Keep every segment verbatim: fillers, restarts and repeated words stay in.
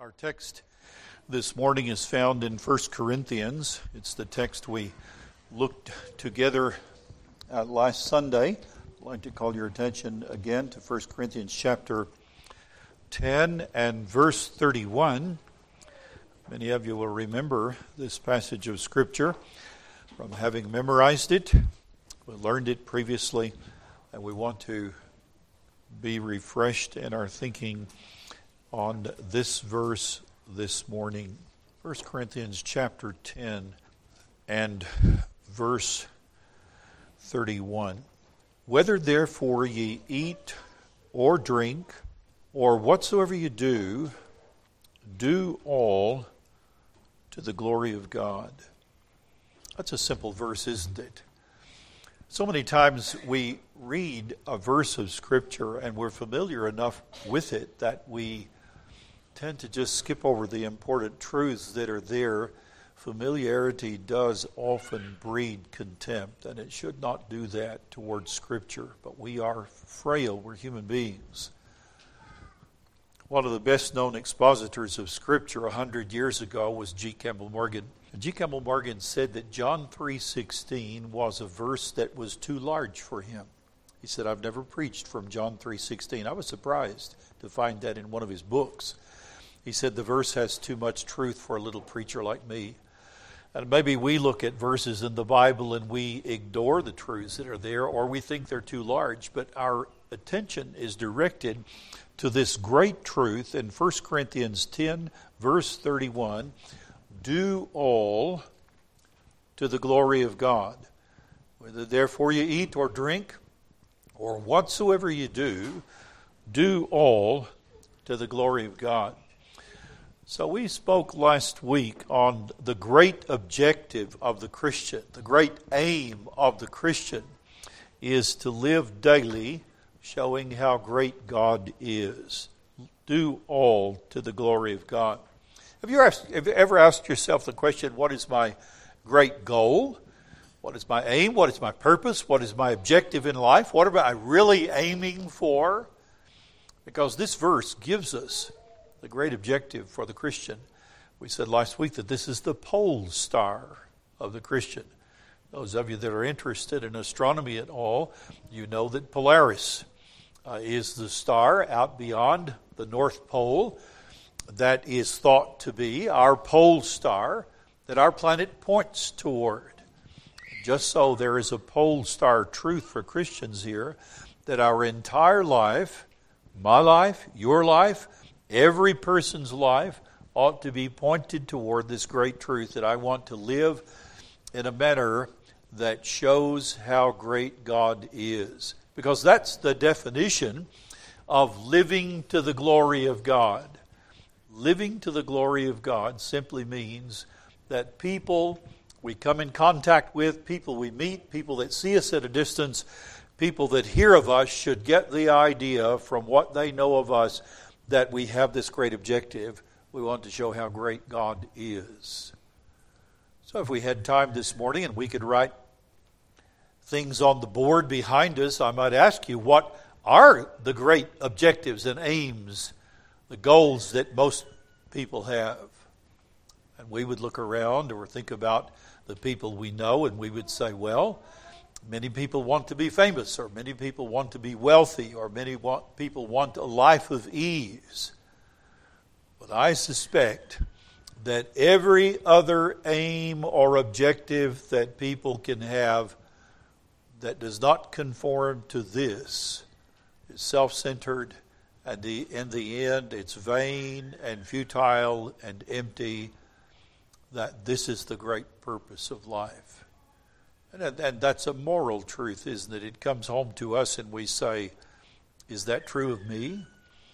Our text this morning is found in First Corinthians. It's the text we looked together at last Sunday. I'd like to call your attention again to First Corinthians chapter ten and verse thirty-one. Many of you will remember this passage of Scripture from having memorized it. We learned it previously, and we want to be refreshed in our thinking on this verse this morning. First Corinthians chapter ten and verse thirty-one. Whether therefore ye eat or drink, or whatsoever you do, do all to the glory of God. That's a simple verse, isn't it? So many times we read a verse of Scripture and we're familiar enough with it that we tend to just skip over the important truths that are there. Familiarity does often breed contempt, and it should not do that towards Scripture. But we are frail, we're human beings. One of the best-known expositors of Scripture a hundred years ago was G. Campbell Morgan. G. Campbell Morgan said that John three sixteen was a verse that was too large for him. He said, I've never preached from John three sixteen. I was surprised to find that in one of his books. He said the verse has too much truth for a little preacher like me. And maybe we look at verses in the Bible and we ignore the truths that are there, or we think they're too large. But our attention is directed to this great truth in First Corinthians ten, verse thirty-one. Do all to the glory of God. Whether therefore you eat or drink, or whatsoever you do, do all to the glory of God. So we spoke last week on the great objective of the Christian. The great aim of the Christian is to live daily showing how great God is. Do all to the glory of God. Have you, asked, have you ever asked yourself the question, what is my great goal? What is my aim? What is my purpose? What is my objective in life? What am I really aiming for? Because this verse gives us the great objective for the Christian. We said last week that this is the pole star of the Christian. Those of you that are interested in astronomy at all, you know that Polaris uh, is the star out beyond the North Pole that is thought to be our pole star that our planet points toward. Just so there is a pole star truth for Christians here, that our entire life, my life, your life, every person's life ought to be pointed toward this great truth that I want to live in a manner that shows how great God is. Because that's the definition of living to the glory of God. Living to the glory of God simply means that people we come in contact with, people we meet, people that see us at a distance, people that hear of us should get the idea from what they know of us that we have this great objective. We want to show how great God is. So if we had time this morning and we could write things on the board behind us, I might ask you, what are the great objectives and aims, the goals that most people have? And we would look around or think about the people we know and we would say, well, many people want to be famous, or many people want to be wealthy, or many want, people want a life of ease. But I suspect that every other aim or objective that people can have that does not conform to this is self-centered, and the, in the end it's vain and futile and empty, that this is the great purpose of life. And, and that's a moral truth, isn't it? It comes home to us and we say, is that true of me?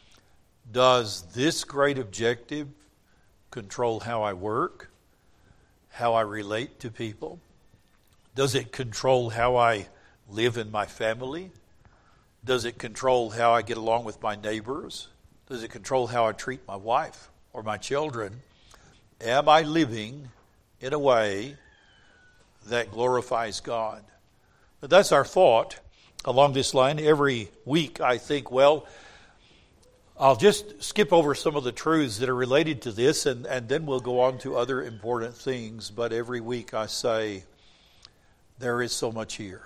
Does this great objective control how I work, how I relate to people? Does it control how I live in my family? Does it control how I get along with my neighbors? Does it control how I treat my wife or my children? Am I living in a way that glorifies God? But that's our thought along this line. Every week I think, well, I'll just skip over some of the truths that are related to this, and, and then we'll go on to other important things. But every week I say, there is so much here.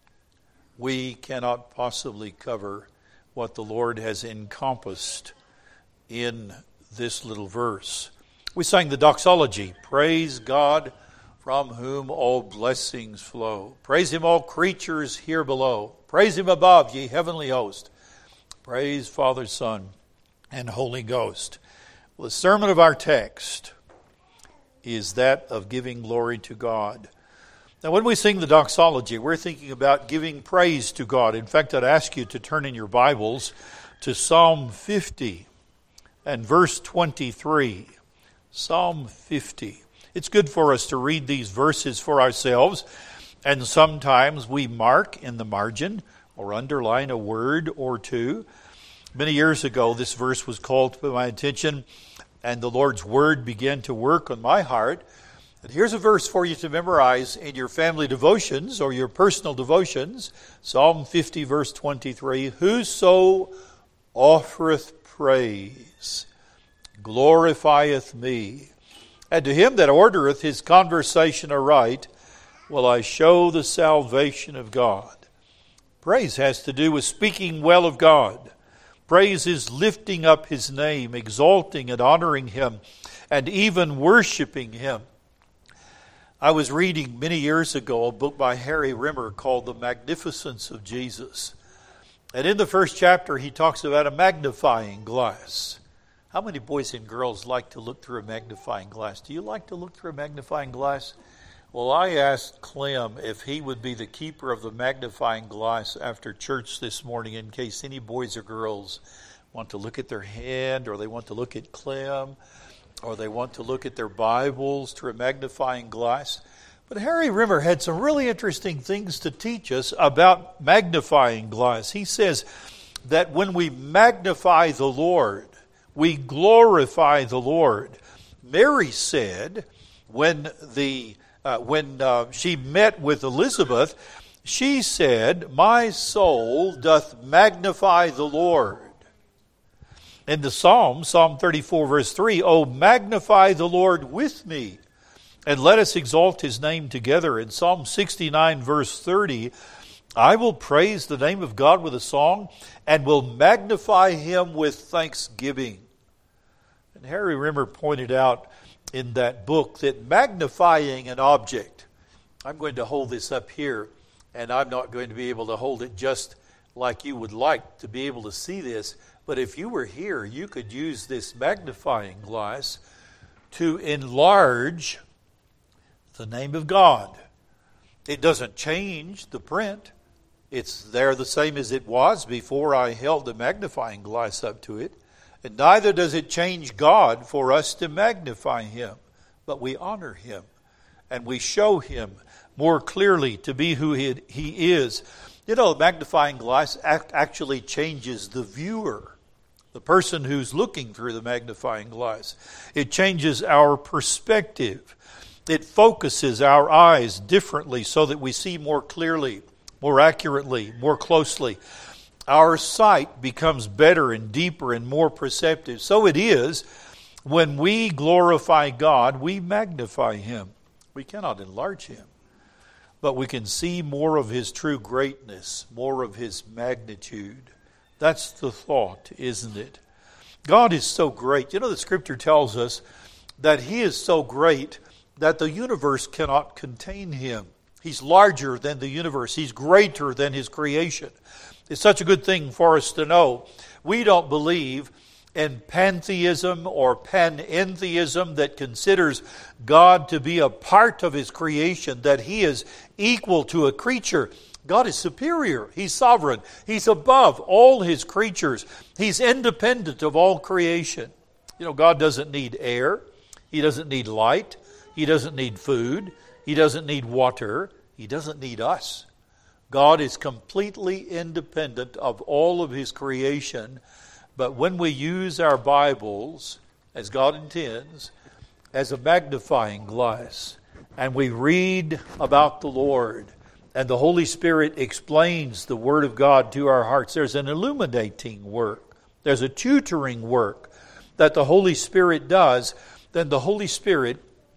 We cannot possibly cover what the Lord has encompassed in this little verse. We sang the doxology, praise God from whom all blessings flow. Praise Him, all creatures here below. Praise Him above, ye heavenly host. Praise Father, Son, and Holy Ghost. Well, the sermon of our text is that of giving glory to God. Now, when we sing the doxology, we're thinking about giving praise to God. In fact, I'd ask you to turn in your Bibles to Psalm fifty and verse twenty-three. Psalm fifty. It's good for us to read these verses for ourselves, and sometimes we mark in the margin or underline a word or two. Many years ago, this verse was called to my attention, and the Lord's Word began to work on my heart. And here's a verse for you to memorize in your family devotions or your personal devotions. Psalm fifty, verse twenty-three. Whoso offereth praise glorifieth me, and to him that ordereth his conversation aright will I show the salvation of God. Praise has to do with speaking well of God. Praise is lifting up His name, exalting and honoring Him, and even worshiping Him. I was reading many years ago a book by Harry Rimmer called The Magnificence of Jesus. And in the first chapter, he talks about a magnifying glass. How many boys and girls like to look through a magnifying glass? Do you like to look through a magnifying glass? Well, I asked Clem if he would be the keeper of the magnifying glass after church this morning in case any boys or girls want to look at their hand, or they want to look at Clem, or they want to look at their Bibles through a magnifying glass. But Harry Rimmer had some really interesting things to teach us about magnifying glass. He says that when we magnify the Lord, we glorify the Lord. Mary said when the uh, when uh, she met with Elizabeth, she said, "My soul doth magnify the Lord." In the Psalm, Psalm thirty-four, verse three, "O magnify the Lord with me, and let us exalt His name together." In Psalm sixty-nine, verse thirty, "I will praise the name of God with a song, and will magnify Him with thanksgiving." And Harry Rimmer pointed out in that book that magnifying an object, I'm going to hold this up here, and I'm not going to be able to hold it just like you would like to be able to see this, but if you were here, you could use this magnifying glass to enlarge the name of God. It doesn't change the print. It's there the same as it was before I held the magnifying glass up to it. And neither does it change God for us to magnify Him. But we honor Him. And we show Him more clearly to be who He is. You know, the magnifying glass act actually changes the viewer, the person who's looking through the magnifying glass. It changes our perspective. It focuses our eyes differently so that we see more clearly, more accurately, more closely. Our sight becomes better and deeper and more perceptive. So it is when we glorify God, we magnify Him. We cannot enlarge Him, but we can see more of His true greatness, more of His magnitude. That's the thought, isn't it? God is so great. You know, the Scripture tells us that He is so great that the universe cannot contain Him. He's larger than the universe. He's greater than His creation. It's such a good thing for us to know. We don't believe in pantheism or panentheism that considers God to be a part of His creation, that He is equal to a creature. God is superior. He's sovereign. He's above all His creatures. He's independent of all creation. You know, God doesn't need air. He doesn't need light. He doesn't need food. He doesn't need water. He doesn't need us. God is completely independent of all of His creation. But when we use our Bibles, as God intends, as a magnifying glass, and we read about the Lord, and the Holy Spirit explains the Word of God to our hearts, there's an illuminating work. there's a tutoring work that the Holy Spirit does, then the Holy Spirit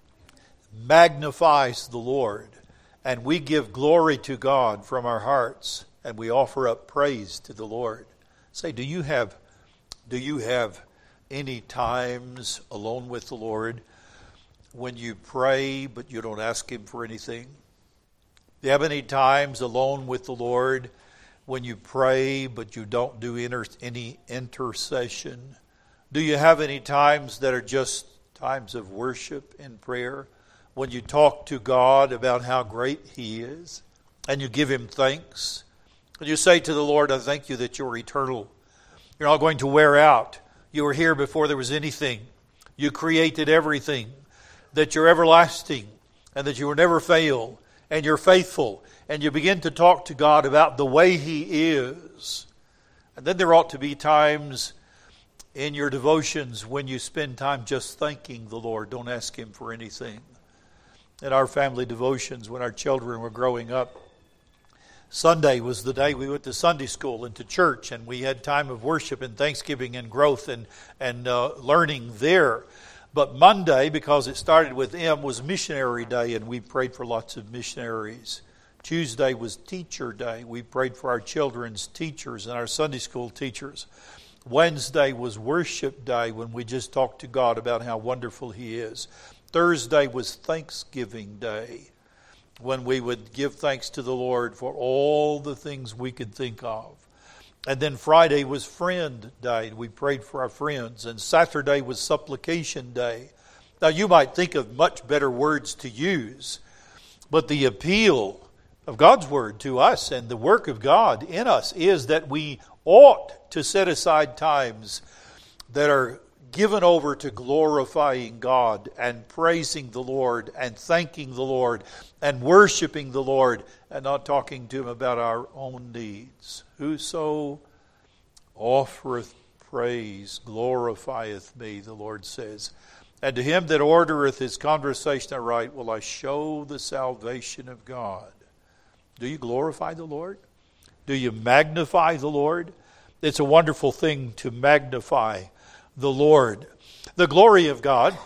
magnifies the Lord. And we give glory to God from our hearts, and we offer up praise to the Lord. Say, do you have, do you have any times alone with the Lord when you pray but you don't ask Him for anything? Do you have any times alone with the Lord when you pray but you don't do inter- any intercession? Do you have any times that are just times of worship and prayer, when you talk to God about how great He is, and you give Him thanks, and you say to the Lord, I thank you that you're eternal. You're not going to wear out. You were here before there was anything. You created everything. That you're everlasting, and that you will never fail, and you're faithful. And you begin to talk to God about the way He is. And then there ought to be times in your devotions when you spend time just thanking the Lord. Don't ask Him for anything. In our family devotions, when our children were growing up, Sunday was the day we went to Sunday school and to church, and we had time of worship and thanksgiving and growth and, and uh, learning there. But Monday, because it started with M, was missionary day, and we prayed for lots of missionaries. Tuesday was teacher day. We prayed for our children's teachers and our Sunday school teachers. Wednesday was worship day, when we just talked to God about how wonderful He is. Thursday was Thanksgiving Day, when we would give thanks to the Lord for all the things we could think of. And then Friday was Friend Day. We prayed for our friends. And Saturday was Supplication Day. Now, you might think of much better words to use, but the appeal of God's Word to us and the work of God in us is that we ought to set aside times that are given over to glorifying God and praising the Lord and thanking the Lord and worshiping the Lord and not talking to Him about our own needs. Whoso offereth praise glorifieth me, the Lord says. And to him that ordereth his conversation aright will I show the salvation of God. Do you glorify the Lord? Do you magnify the Lord? It's a wonderful thing to magnify the Lord. The glory of God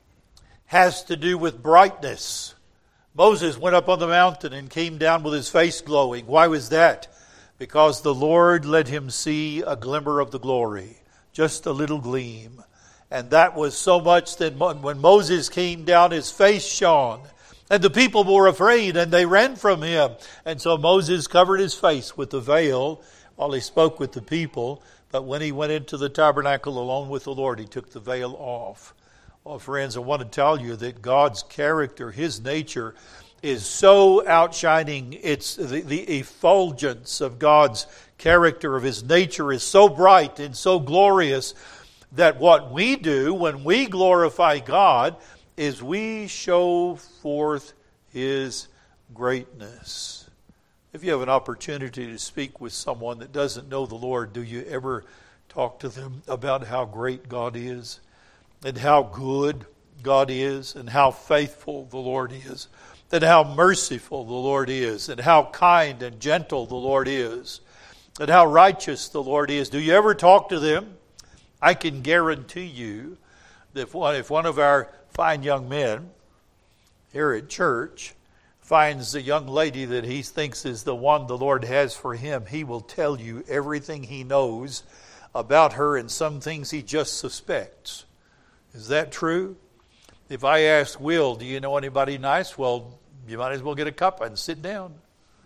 has to do with brightness. Moses went up on the mountain and came down with his face glowing. Why was that? Because the Lord let him see a glimmer of the glory, just a little gleam. And that was so much that when Moses came down, his face shone. And the people were afraid and they ran from him. And so Moses covered his face with the veil while he spoke with the people. But when he went into the tabernacle alone with the Lord, he took the veil off. Well, friends, I want to tell you that God's character, His nature, is so outshining. It's the, the effulgence of God's character, of His nature, is so bright and so glorious that what we do when we glorify God is we show forth His greatness. If you have an opportunity to speak with someone that doesn't know the Lord, do you ever talk to them about how great God is and how good God is and how faithful the Lord is and how merciful the Lord is and how kind and gentle the Lord is and how righteous the Lord is? Do you ever talk to them? I can guarantee you that if one, if one of our fine young men here at church finds a young lady that he thinks is the one the Lord has for him, he will tell you everything he knows about her and some things he just suspects. Is that true? If I ask Will, do you know anybody nice? Well, you might as well get a cup and sit down.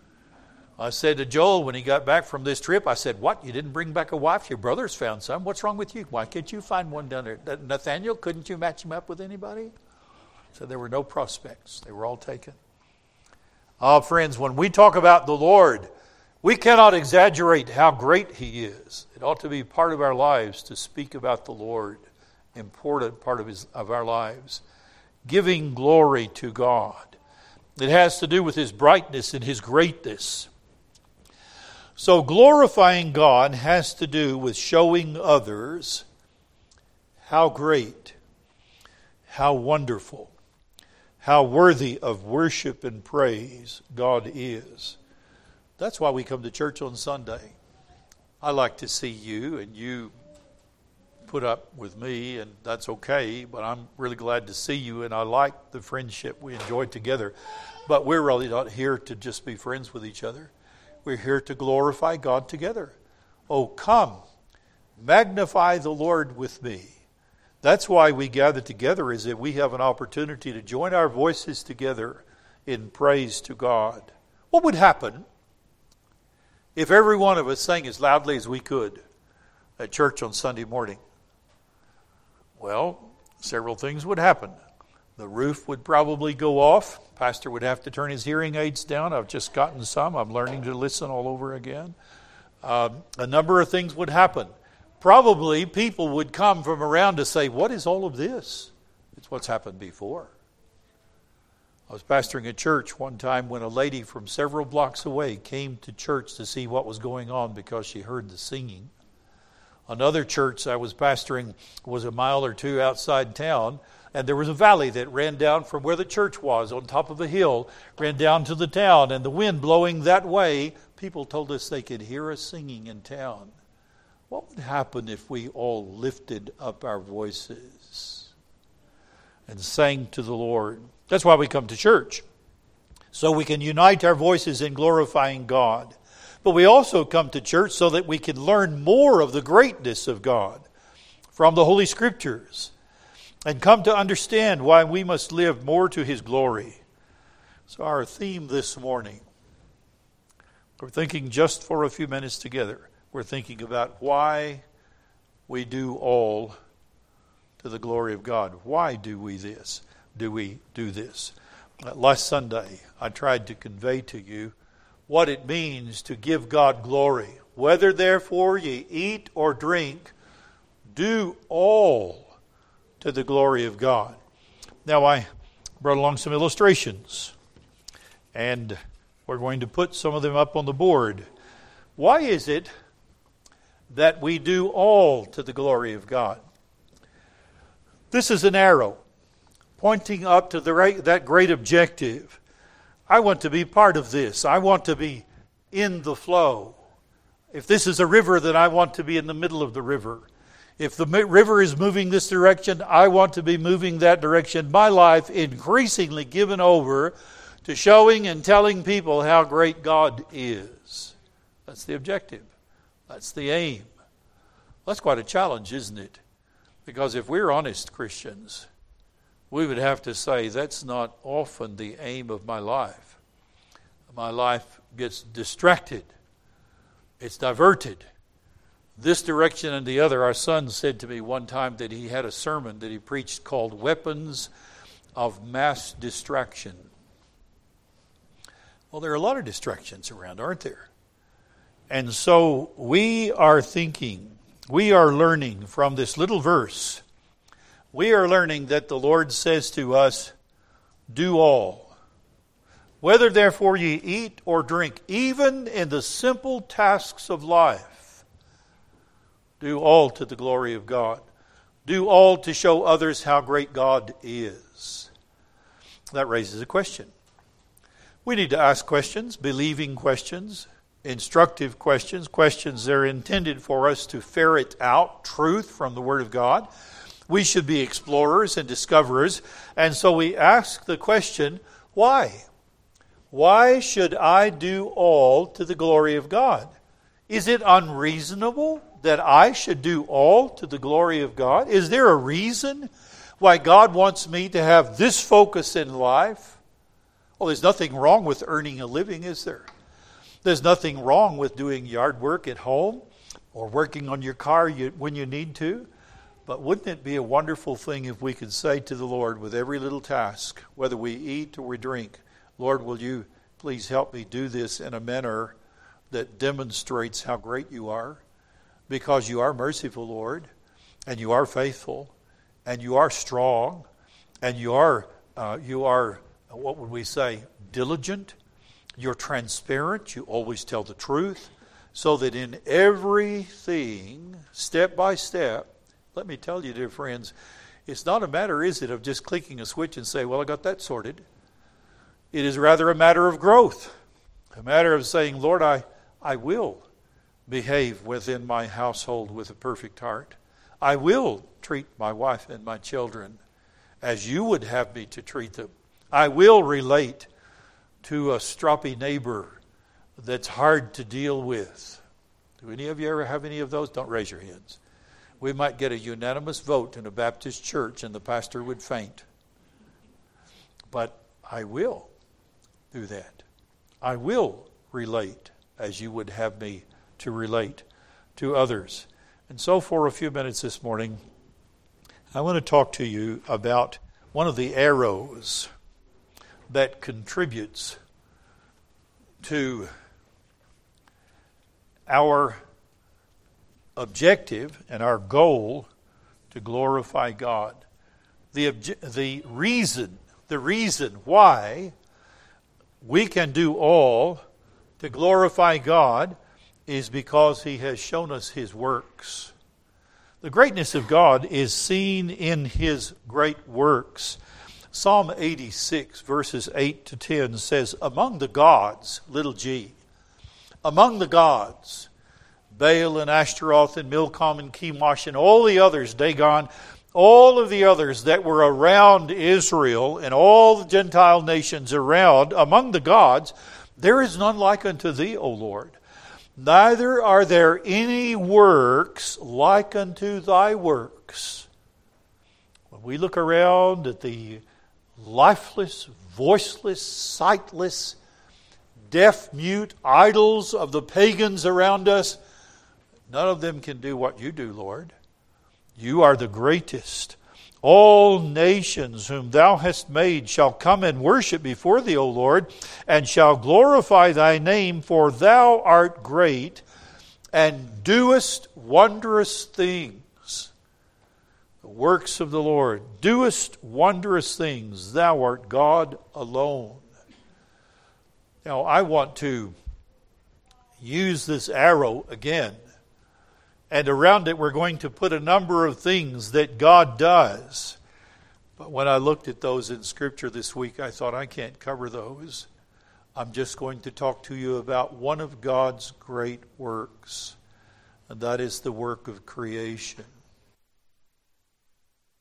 I said to Joel when he got back from this trip, I said, what, you didn't bring back a wife? Your brother's found some. What's wrong with you? Why can't you find one down there? Nathaniel, couldn't you match him up with anybody? So there were no prospects. They were all taken. Ah, friends, when we talk about the Lord, we cannot exaggerate how great He is. It ought to be part of our lives to speak about the Lord, important part of his of our lives. Giving glory to God. It has to do with His brightness and His greatness. So glorifying God has to do with showing others how great, how wonderful, how worthy of worship and praise God is. That's why we come to church on Sunday. I like to see you and you put up with me, and that's okay, but I'm really glad to see you, and I like the friendship we enjoy together. But we're really not here to just be friends with each other. We're here to glorify God together. Oh, come, magnify the Lord with me. That's why we gather together, is that we have an opportunity to join our voices together in praise to God. What would happen if every one of us sang as loudly as we could at church on Sunday morning? Well, several things would happen. The roof would probably go off. Pastor would have to turn his hearing aids down. I've just gotten some. I'm learning to listen all over again. Um, a number of things would happen. Probably people would come from around to say, what is all of this? It's what's happened before. I was pastoring a church one time when a lady from several blocks away came to church to see what was going on because she heard the singing. Another church I was pastoring was a mile or two outside town, and there was a valley that ran down from where the church was on top of a hill, ran down to the town, and the wind blowing that way, people told us they could hear us singing in town. What would happen if we all lifted up our voices and sang to the Lord? That's why we come to church, so we can unite our voices in glorifying God. But we also come to church so that we can learn more of the greatness of God from the Holy Scriptures and come to understand why we must live more to His glory. So our theme this morning, we're thinking just for a few minutes together, we're thinking about why we do all to the glory of God. Why do we this? Do we do this? Uh, last Sunday, I tried to convey to you what it means to give God glory. Whether therefore ye eat or drink, do all to the glory of God. Now I brought along some illustrations, and we're going to put some of them up on the board. Why is it that we do all to the glory of God? This is an arrow pointing up to the right, that great objective. I want to be part of this. I want to be in the flow. If this is a river, then I want to be in the middle of the river. If the river is moving this direction, I want to be moving that direction. My life increasingly given over to showing and telling people how great God is. That's the objective. That's the aim. That's quite a challenge, isn't it? Because if we're honest Christians, we would have to say that's not often the aim of my life. My life gets distracted. It's diverted. This direction and the other. Our son said to me one time that he had a sermon that he preached called Weapons of Mass Distraction. Well, there are a lot of distractions around, aren't there? And so we are thinking, we are learning from this little verse, we are learning that the Lord says to us, do all. Whether therefore ye eat or drink, even in the simple tasks of life, do all to the glory of God. Do all to show others how great God is. That raises a question. We need to ask questions, believing questions, instructive questions, questions that are intended for us to ferret out truth from the Word of God. We should be explorers and discoverers. And so we ask the question, why? Why should I do all to the glory of God? Is it unreasonable that I should do all to the glory of God? Is there a reason why God wants me to have this focus in life? Well, there's nothing wrong with earning a living, is there? There's nothing wrong with doing yard work at home or working on your car when you need to. But wouldn't it be a wonderful thing if we could say to the Lord with every little task, whether we eat or we drink, Lord, will you please help me do this in a manner that demonstrates how great you are? Because you are merciful, Lord, and you are faithful, and you are strong, and you are, uh, you are, what would we say, diligent. You're transparent. You always tell the truth. So that in everything, step by step, let me tell you, dear friends, it's not a matter, is it, of just clicking a switch and say, well, I got that sorted. It is rather a matter of growth. A matter of saying, Lord, I, I will behave within my household with a perfect heart. I will treat my wife and my children as you would have me to treat them. I will relate to a stroppy neighbor that's hard to deal with. Do any of you ever have any of those? Don't raise your hands. We might get a unanimous vote in a Baptist church and the pastor would faint. But I will do that. I will relate as you would have me to relate to others. And so for a few minutes this morning, I want to talk to you about one of the arrows that contributes to our objective and our goal to glorify God. The obje- the reason, the reason why we can do all to glorify God is because He has shown us His works. The greatness of God is seen in His great works. Psalm eighty-six, verses eight to ten says, among the gods, little g, among the gods, Baal and Ashtaroth and Milcom and Chemosh and all the others, Dagon, all of the others that were around Israel and all the Gentile nations around, among the gods, there is none like unto thee, O Lord. Neither are there any works like unto thy works. When we look around at the lifeless, voiceless, sightless, deaf, mute idols of the pagans around us, none of them can do what you do, Lord. You are the greatest. All nations whom thou hast made shall come and worship before thee, O Lord, and shall glorify thy name, for thou art great and doest wondrous things. The works of the Lord, doest wondrous things. Thou art God alone. Now, I want to use this arrow again. And around it we're going to put a number of things that God does. But when I looked at those in Scripture this week, I thought I can't cover those. I'm just going to talk to you about one of God's great works. And that is the work of creation.